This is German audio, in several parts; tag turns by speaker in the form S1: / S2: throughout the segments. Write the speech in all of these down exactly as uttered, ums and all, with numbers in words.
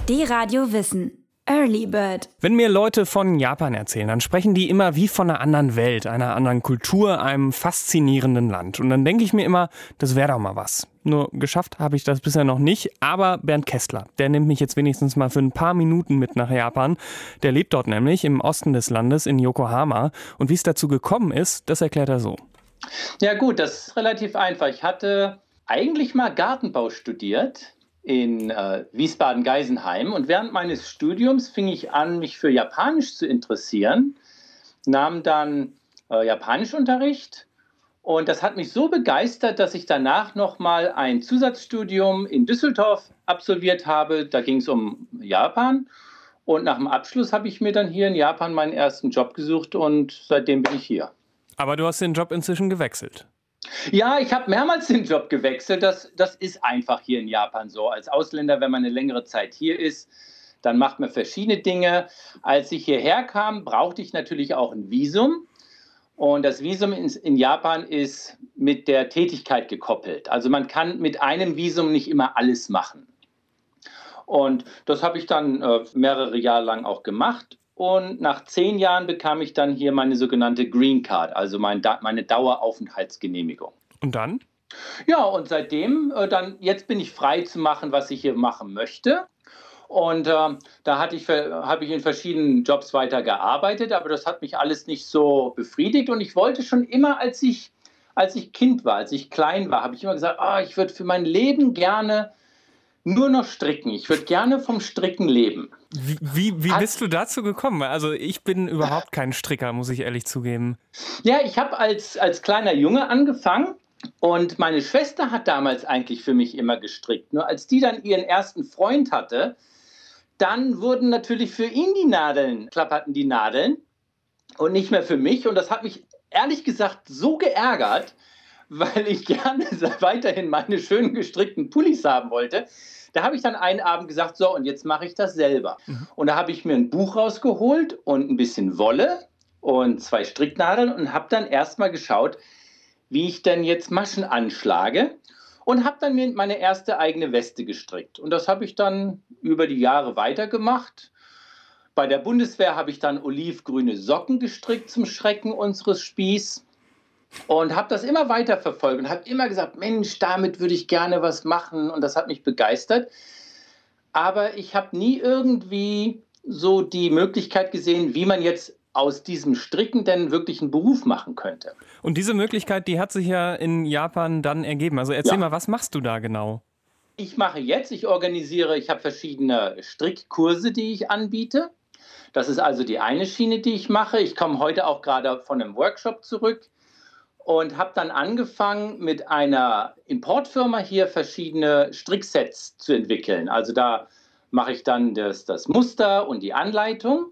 S1: D-Radio Wissen. Early Bird.
S2: Wenn mir Leute von Japan erzählen, dann sprechen die immer wie von einer anderen Welt, einer anderen Kultur, einem faszinierenden Land. Und dann denke ich mir immer, das wäre doch mal was. Nur geschafft habe ich das bisher noch nicht. Aber Bernd Kästler, der nimmt mich jetzt wenigstens mal für ein paar Minuten mit nach Japan. Der lebt dort nämlich im Osten des Landes in Yokohama. Und wie es dazu gekommen ist, das erklärt er so.
S3: Ja gut, das ist relativ einfach. Ich hatte eigentlich mal Gartenbau studiert in äh, Wiesbaden-Geisenheim. Und während meines Studiums fing ich an, mich für Japanisch zu interessieren, nahm dann äh, Japanischunterricht. Und das hat mich so begeistert, dass ich danach nochmal ein Zusatzstudium in Düsseldorf absolviert habe. Da ging es um Japan. Und nach dem Abschluss habe ich mir dann hier in Japan meinen ersten Job gesucht und seitdem bin ich hier.
S2: Aber du hast den Job inzwischen gewechselt.
S3: Ja, ich habe mehrmals den Job gewechselt. Das, das ist einfach hier in Japan so. Als Ausländer, wenn man eine längere Zeit hier ist, dann macht man verschiedene Dinge. Als ich hierher kam, brauchte ich natürlich auch ein Visum. Und das Visum in, in Japan ist mit der Tätigkeit gekoppelt. Also man kann mit einem Visum nicht immer alles machen. Und das habe ich dann äh, mehrere Jahre lang auch gemacht. Und nach zehn Jahren bekam ich dann hier meine sogenannte Green Card, also mein, meine Daueraufenthaltsgenehmigung.
S2: Und dann?
S3: Ja, und seitdem, äh, dann, jetzt bin ich frei zu machen, was ich hier machen möchte. Und äh, da hatte ich, habe ich in verschiedenen Jobs weitergearbeitet, aber das hat mich alles nicht so befriedigt. Und ich wollte schon immer, als ich, als ich Kind war, als ich klein war, habe ich immer gesagt, oh, ich würde für mein Leben gerne nur noch stricken. Ich würde gerne vom Stricken leben.
S2: Wie, wie, wie bist du dazu gekommen? Also ich bin überhaupt kein Stricker, muss ich ehrlich zugeben.
S3: Ja, ich habe als, als kleiner Junge angefangen und meine Schwester hat damals eigentlich für mich immer gestrickt. Nur als die dann ihren ersten Freund hatte, dann wurden natürlich für ihn die Nadeln, klapperten die Nadeln und nicht mehr für mich. Und das hat mich ehrlich gesagt so geärgert, weil ich gerne weiterhin meine schönen gestrickten Pullis haben wollte. Da habe ich dann einen Abend gesagt, so, und jetzt mache ich das selber. Mhm. Und da habe ich mir ein Buch rausgeholt und ein bisschen Wolle und zwei Stricknadeln und habe dann erstmal geschaut, wie ich denn jetzt Maschen anschlage und habe dann mir meine erste eigene Weste gestrickt. Und das habe ich dann über die Jahre weitergemacht. Bei der Bundeswehr habe ich dann olivgrüne Socken gestrickt zum Schrecken unseres Spieß. Und habe das immer weiter verfolgt und habe immer gesagt, Mensch, damit würde ich gerne was machen. Und das hat mich begeistert. Aber ich habe nie irgendwie so die Möglichkeit gesehen, wie man jetzt aus diesem Stricken denn wirklich einen Beruf machen könnte.
S2: Und diese Möglichkeit, die hat sich ja in Japan dann ergeben. Also erzähl ja. mal, was machst du da genau?
S3: Ich mache jetzt, ich organisiere, ich habe verschiedene Strickkurse, die ich anbiete. Das ist also die eine Schiene, die ich mache. Ich komme heute auch gerade von einem Workshop zurück. Und habe dann angefangen, mit einer Importfirma hier verschiedene Stricksets zu entwickeln. Also da mache ich dann das, das Muster und die Anleitung.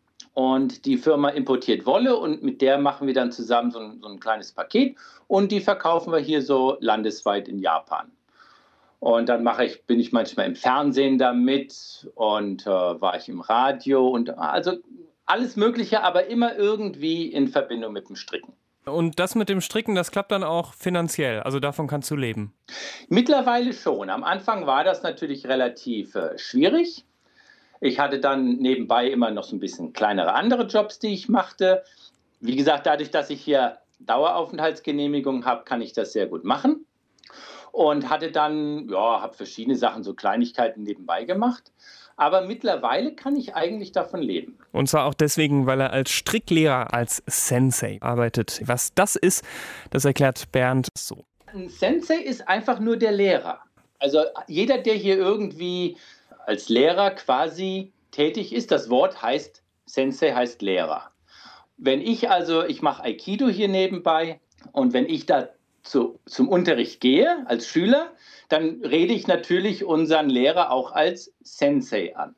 S3: Und die Firma importiert Wolle und mit der machen wir dann zusammen so ein, so ein kleines Paket. Und die verkaufen wir hier so landesweit in Japan. Und dann mache ich, bin ich manchmal im Fernsehen damit und äh, war ich im Radio. Und also alles Mögliche, aber immer irgendwie in Verbindung mit dem Stricken.
S2: Und das mit dem Stricken, das klappt dann auch finanziell, also davon kannst du leben?
S3: Mittlerweile schon. Am Anfang war das natürlich relativ äh, schwierig. Ich hatte dann nebenbei immer noch so ein bisschen kleinere andere Jobs, die ich machte. Wie gesagt, dadurch, dass ich hier Daueraufenthaltsgenehmigung habe, kann ich das sehr gut machen. Und hatte dann, ja, habe verschiedene Sachen, so Kleinigkeiten nebenbei gemacht. Aber mittlerweile kann ich eigentlich davon leben.
S2: Und zwar auch deswegen, weil er als Stricklehrer, als Sensei arbeitet. Was das ist, das erklärt Bernd so.
S3: Ein Sensei ist einfach nur der Lehrer. Also jeder, der hier irgendwie als Lehrer quasi tätig ist, das Wort heißt, Sensei heißt Lehrer. Wenn ich also, ich mache Aikido hier nebenbei und wenn ich da zu, zum Unterricht gehe als Schüler, dann rede ich natürlich unseren Lehrer auch als Sensei an.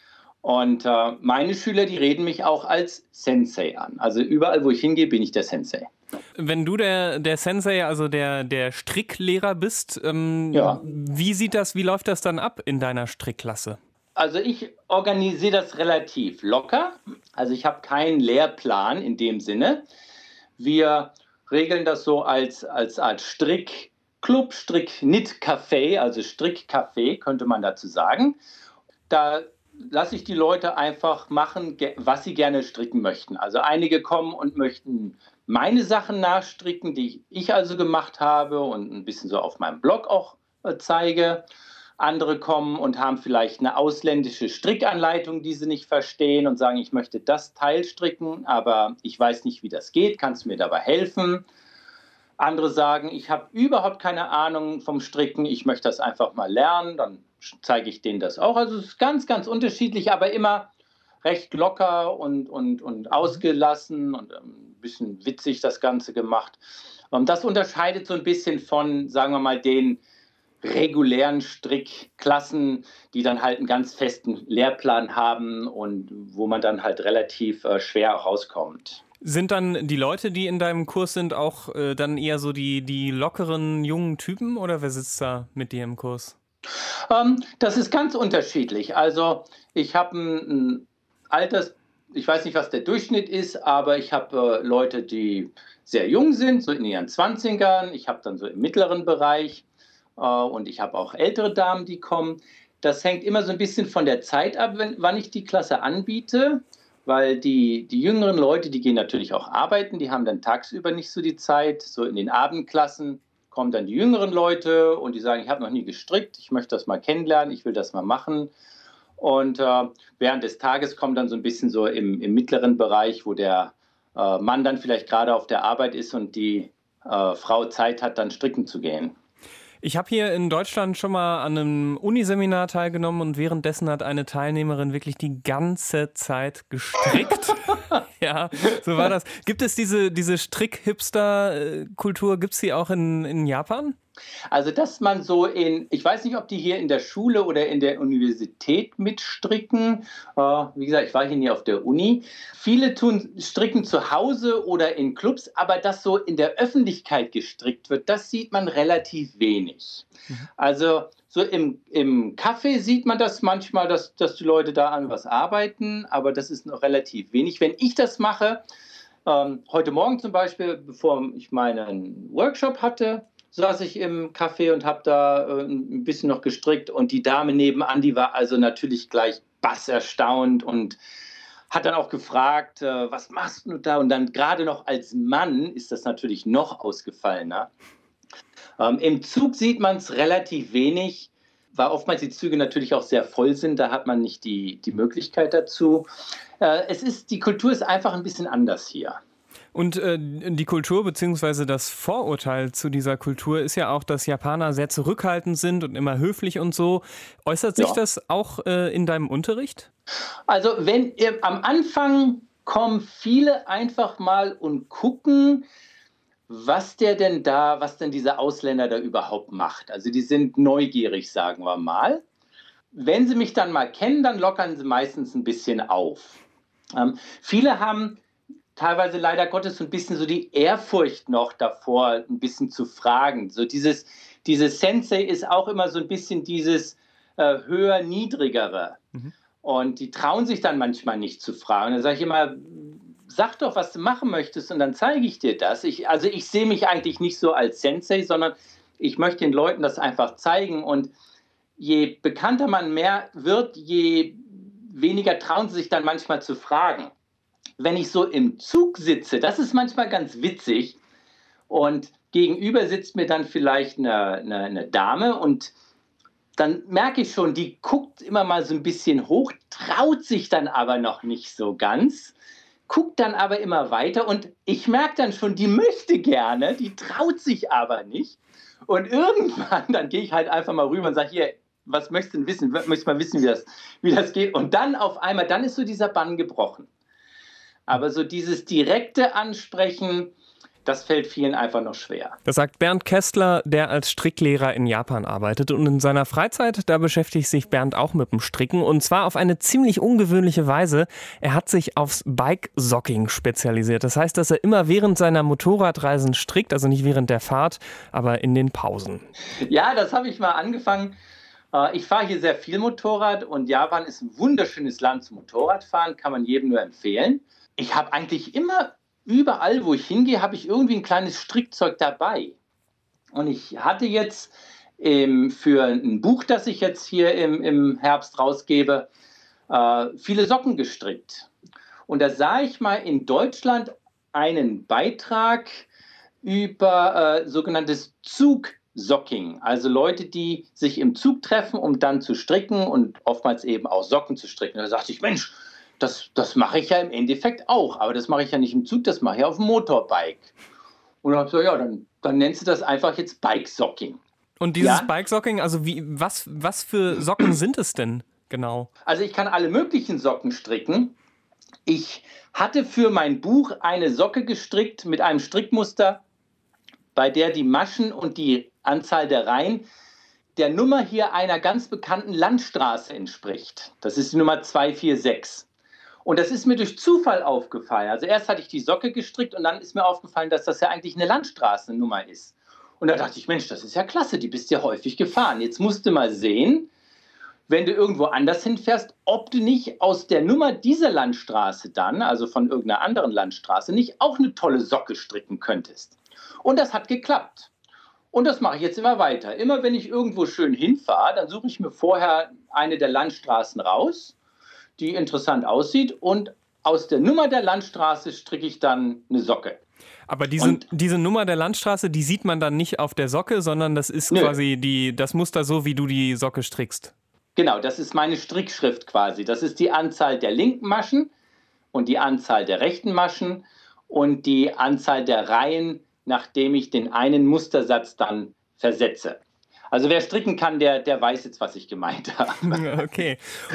S3: Und äh, meine Schüler, die reden mich auch als Sensei an. Also überall, wo ich hingehe, bin ich der Sensei.
S2: Wenn du der, der Sensei, also der, der Stricklehrer bist, ähm, ja. wie sieht das, wie läuft das dann ab in deiner Strickklasse?
S3: Also ich organisiere das relativ locker. Also ich habe keinen Lehrplan in dem Sinne. Wir regeln das so als, als Art Strickclub, Strick-Knit-Café, also Strickcafé könnte man dazu sagen. da lasse ich die Leute einfach machen, was sie gerne stricken möchten. Also einige kommen und möchten meine Sachen nachstricken, die ich also gemacht habe und ein bisschen so auf meinem Blog auch äh, zeige. Andere kommen und haben vielleicht eine ausländische Strickanleitung, die sie nicht verstehen und sagen, ich möchte das Teil stricken, aber ich weiß nicht, wie das geht. Kannst du mir dabei helfen? Andere sagen, ich habe überhaupt keine Ahnung vom Stricken, ich möchte das einfach mal lernen, dann zeige ich denen das auch. Also es ist ganz, ganz unterschiedlich, aber immer recht locker und, und, und ausgelassen und ein bisschen witzig das Ganze gemacht. Und das unterscheidet so ein bisschen von, sagen wir mal, den regulären Strickklassen, die dann halt einen ganz festen Lehrplan haben und wo man dann halt relativ äh, schwer rauskommt.
S2: Sind dann die Leute, die in deinem Kurs sind, auch äh, dann eher so die, die lockeren, jungen Typen oder wer sitzt da mit dir im Kurs?
S3: Ähm, das ist ganz unterschiedlich. Also ich habe ein, ein Alters, ich weiß nicht, was der Durchschnitt ist, aber ich habe äh, Leute, die sehr jung sind, so in ihren Zwanzigern. Ich habe dann so im mittleren Bereich äh, und ich habe auch ältere Damen, die kommen. Das hängt immer so ein bisschen von der Zeit ab, wenn, wann ich die Klasse anbiete, weil die, die jüngeren Leute, die gehen natürlich auch arbeiten, die haben dann tagsüber nicht so die Zeit, so in den Abendklassen kommen dann die jüngeren Leute und die sagen, ich habe noch nie gestrickt, ich möchte das mal kennenlernen, ich will das mal machen. Und äh, während des Tages kommt dann so ein bisschen so im, im mittleren Bereich, wo der äh, Mann dann vielleicht gerade auf der Arbeit ist und die äh, Frau Zeit hat, dann stricken zu gehen.
S2: Ich habe hier in Deutschland schon mal an einem Uniseminar teilgenommen und währenddessen hat eine Teilnehmerin wirklich die ganze Zeit gestrickt. Ja, so war das. Gibt es diese, diese Strick-Hipster-Kultur, gibt es die auch in, in Japan?
S3: Also, dass man so in, ich weiß nicht, ob die hier in der Schule oder in der Universität mitstricken. Äh, wie gesagt, ich war hier nie auf der Uni. Viele tun stricken zu Hause oder in Clubs, aber dass so in der Öffentlichkeit gestrickt wird, das sieht man relativ wenig. Mhm. Also so im, im Café sieht man das manchmal, dass, dass die Leute da an was arbeiten, aber das ist noch relativ wenig. Wenn ich das mache, ähm, heute Morgen zum Beispiel, bevor ich meinen Workshop hatte, saß ich im Café und habe da äh, ein bisschen noch gestrickt und die Dame nebenan, die war also natürlich gleich bass erstaunt und hat dann auch gefragt, äh, was machst du da? Und dann gerade noch als Mann ist das natürlich noch ausgefallener. Ähm, Im Zug sieht man es relativ wenig, weil oftmals die Züge natürlich auch sehr voll sind, da hat man nicht die, die Möglichkeit dazu. Äh, es ist, die Kultur ist einfach ein bisschen anders hier.
S2: Und äh, die Kultur bzw. das Vorurteil zu dieser Kultur ist ja auch, dass Japaner sehr zurückhaltend sind und immer höflich und so. Äußert sich ja. das auch äh, in deinem Unterricht?
S3: Also wenn äh, am Anfang kommen viele einfach mal und gucken, was der denn da, was denn dieser Ausländer da überhaupt macht. Also die sind neugierig, sagen wir mal. Wenn sie mich dann mal kennen, dann lockern sie meistens ein bisschen auf. Ähm, viele haben teilweise leider Gottes so ein bisschen so die Ehrfurcht noch davor, ein bisschen zu fragen. So dieses, dieses Sensei ist auch immer so ein bisschen dieses äh, höher, niedrigere. Mhm. Und die trauen sich dann manchmal nicht zu fragen. Dann sage ich immer, sag doch, was du machen möchtest und dann zeige ich dir das. Ich, also ich sehe mich eigentlich nicht so als Sensei, sondern ich möchte den Leuten das einfach zeigen. Und je bekannter man mehr wird, je weniger trauen sie sich dann manchmal zu fragen. Wenn ich so im Zug sitze, das ist manchmal ganz witzig und gegenüber sitzt mir dann vielleicht eine, eine, eine Dame und dann merke ich schon, die guckt immer mal so ein bisschen hoch, traut sich dann aber noch nicht so ganz, guckt dann aber immer weiter und ich merke dann schon, die möchte gerne, die traut sich aber nicht und irgendwann, dann gehe ich halt einfach mal rüber und sage, hier, was möchtest du denn wissen, möchtest du mal wissen, wie das, wie das geht und dann auf einmal, dann ist so dieser Bann gebrochen. Aber so dieses direkte Ansprechen, das fällt vielen einfach noch schwer.
S2: Das sagt Bernd Kästler, der als Stricklehrer in Japan arbeitet. Und in seiner Freizeit, da beschäftigt sich Bernd auch mit dem Stricken. Und zwar auf eine ziemlich ungewöhnliche Weise. Er hat sich aufs Bike-Socking spezialisiert. Das heißt, dass er immer während seiner Motorradreisen strickt, also nicht während der Fahrt, aber in den Pausen.
S3: Ja, das habe ich mal angefangen. Ich fahre hier sehr viel Motorrad und Japan ist ein wunderschönes Land zum Motorradfahren, kann man jedem nur empfehlen. Ich habe eigentlich immer, überall, wo ich hingehe, habe ich irgendwie ein kleines Strickzeug dabei. Und ich hatte jetzt im, für ein Buch, das ich jetzt hier im, im Herbst rausgebe, äh, viele Socken gestrickt. Und da sah ich mal in Deutschland einen Beitrag über äh, sogenanntes Zugsocking. Also Leute, die sich im Zug treffen, um dann zu stricken und oftmals eben auch Socken zu stricken. Da dachte ich, Mensch, das, das mache ich ja im Endeffekt auch. Aber das mache ich ja nicht im Zug, das mache ich auf dem Motorbike. Und dann habe ich gesagt, ja, dann, dann nennst du das einfach jetzt Bike-Socking.
S2: Und dieses
S3: ja?
S2: Bike-Socking, also wie, was, was für Socken sind es denn genau?
S3: Also ich kann alle möglichen Socken stricken. Ich hatte für mein Buch eine Socke gestrickt mit einem Strickmuster, bei der die Maschen und die Anzahl der Reihen der Nummer hier einer ganz bekannten Landstraße entspricht. Das ist die Nummer zwei vier sechs. Und das ist mir durch Zufall aufgefallen. Also erst hatte ich die Socke gestrickt und dann ist mir aufgefallen, dass das ja eigentlich eine Landstraßennummer ist. Und da dachte ich, Mensch, das ist ja klasse, die bist ja häufig gefahren. Jetzt musst du mal sehen, wenn du irgendwo anders hinfährst, ob du nicht aus der Nummer dieser Landstraße dann, also von irgendeiner anderen Landstraße, nicht auch eine tolle Socke stricken könntest. Und das hat geklappt. Und das mache ich jetzt immer weiter. Immer wenn ich irgendwo schön hinfahre, dann suche ich mir vorher eine der Landstraßen raus, die interessant aussieht. Und aus der Nummer der Landstraße stricke ich dann eine Socke.
S2: Aber diese, diese Nummer der Landstraße, die sieht man dann nicht auf der Socke, sondern das ist Nö. quasi die, das Muster so, wie du die Socke strickst.
S3: Genau, das ist meine Strickschrift quasi. Das ist die Anzahl der linken Maschen und die Anzahl der rechten Maschen und die Anzahl der Reihen, nachdem ich den einen Mustersatz dann versetze. Also wer stricken kann, der, der weiß jetzt, was ich gemeint habe.
S2: Okay.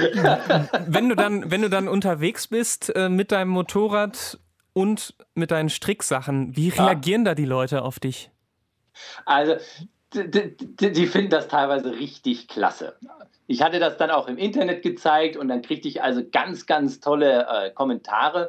S2: Wenn du dann, wenn du dann unterwegs bist äh, mit deinem Motorrad und mit deinen Stricksachen, wie reagieren ja. da die Leute auf dich?
S3: Also, die, die, die finden das teilweise richtig klasse. Ich hatte das dann auch im Internet gezeigt und dann kriegte ich also ganz, ganz tolle äh, Kommentare.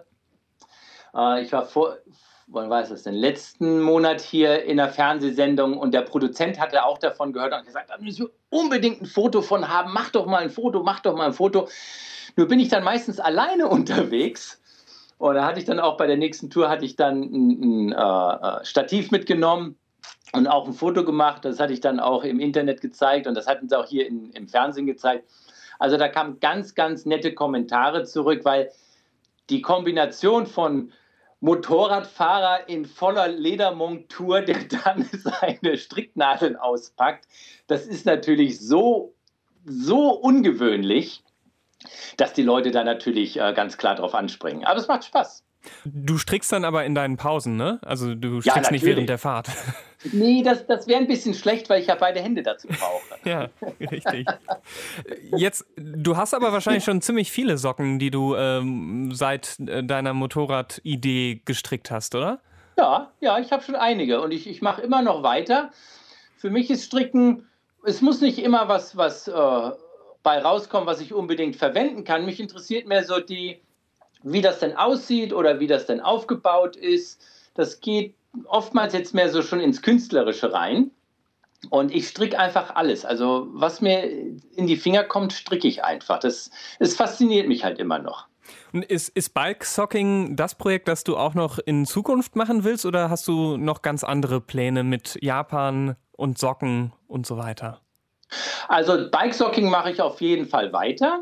S3: Äh, ich war vor, wann war es das denn, letzten Monat hier in einer Fernsehsendung und der Produzent hatte auch davon gehört und gesagt, da müssen wir unbedingt ein Foto von haben, mach doch mal ein Foto, mach doch mal ein Foto. Nur bin ich dann meistens alleine unterwegs und da hatte ich dann auch bei der nächsten Tour hatte ich dann ein, ein äh, Stativ mitgenommen und auch ein Foto gemacht, das hatte ich dann auch im Internet gezeigt und das hatten sie auch hier in, im Fernsehen gezeigt. Also da kamen ganz, ganz nette Kommentare zurück, weil die Kombination von Motorradfahrer in voller Ledermontur, der dann seine Stricknadeln auspackt, das ist natürlich so, so ungewöhnlich, dass die Leute da natürlich äh, ganz klar drauf anspringen. Aber es macht Spaß.
S2: Du strickst dann aber in deinen Pausen, ne? Also du strickst
S3: ja,
S2: nicht während der Fahrt.
S3: Nee, das, das wäre ein bisschen schlecht, weil ich ja beide Hände dazu brauche.
S2: Ja, richtig. Jetzt, du hast aber wahrscheinlich schon ziemlich viele Socken, die du ähm, seit deiner Motorradidee gestrickt hast, oder?
S3: Ja, ja, ich habe schon einige und ich, ich mache immer noch weiter. Für mich ist Stricken, es muss nicht immer was, was äh, bei rauskommen, was ich unbedingt verwenden kann. Mich interessiert mehr so die, wie das denn aussieht oder wie das denn aufgebaut ist. Das geht oftmals jetzt mehr so schon ins Künstlerische rein. Und ich stricke einfach alles. Also was mir in die Finger kommt, stricke ich einfach. Das, das fasziniert mich halt immer noch.
S2: Und ist, ist Bike-Socking das Projekt, das du auch noch in Zukunft machen willst? Oder hast du noch ganz andere Pläne mit Japan und Socken und so weiter?
S3: Also Bike-Socking mache ich auf jeden Fall weiter.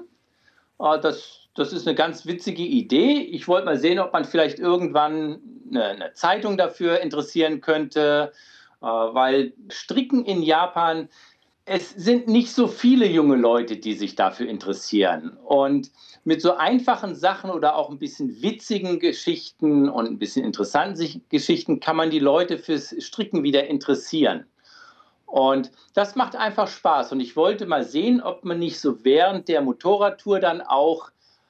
S3: Das Das ist eine ganz witzige Idee. Ich wollte mal sehen, ob man vielleicht irgendwann eine, eine Zeitung dafür interessieren könnte, äh, weil Stricken in Japan, es sind nicht so viele junge Leute, die sich dafür interessieren. Und mit so einfachen Sachen oder auch ein bisschen witzigen Geschichten und ein bisschen interessanten Geschichten kann man die Leute fürs Stricken wieder interessieren. Und das macht einfach Spaß. Und ich wollte mal sehen, ob man nicht so während der Motorradtour dann auch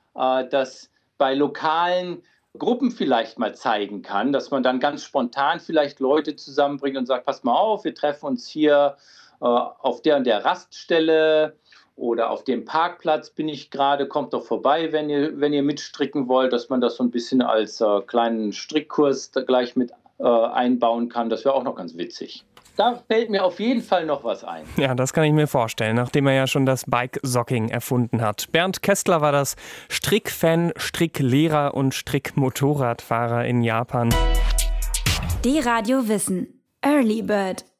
S3: das bei lokalen Gruppen vielleicht mal zeigen kann, dass man dann ganz spontan vielleicht Leute zusammenbringt und sagt, pass mal auf, wir treffen uns hier äh, auf der und der Raststelle oder auf dem Parkplatz bin ich gerade, kommt doch vorbei, wenn ihr, wenn ihr mitstricken wollt, dass man das so ein bisschen als äh, kleinen Strickkurs da gleich mit äh, einbauen kann. Das wäre auch noch ganz witzig. Da fällt mir auf jeden Fall noch was ein.
S2: Ja, das kann ich mir vorstellen, nachdem er ja schon das Bike-Socking erfunden hat. Bernd Kästler war das, Strickfan, Stricklehrer und Strickmotorradfahrer in Japan.
S1: Die Radio Wissen. Early Bird.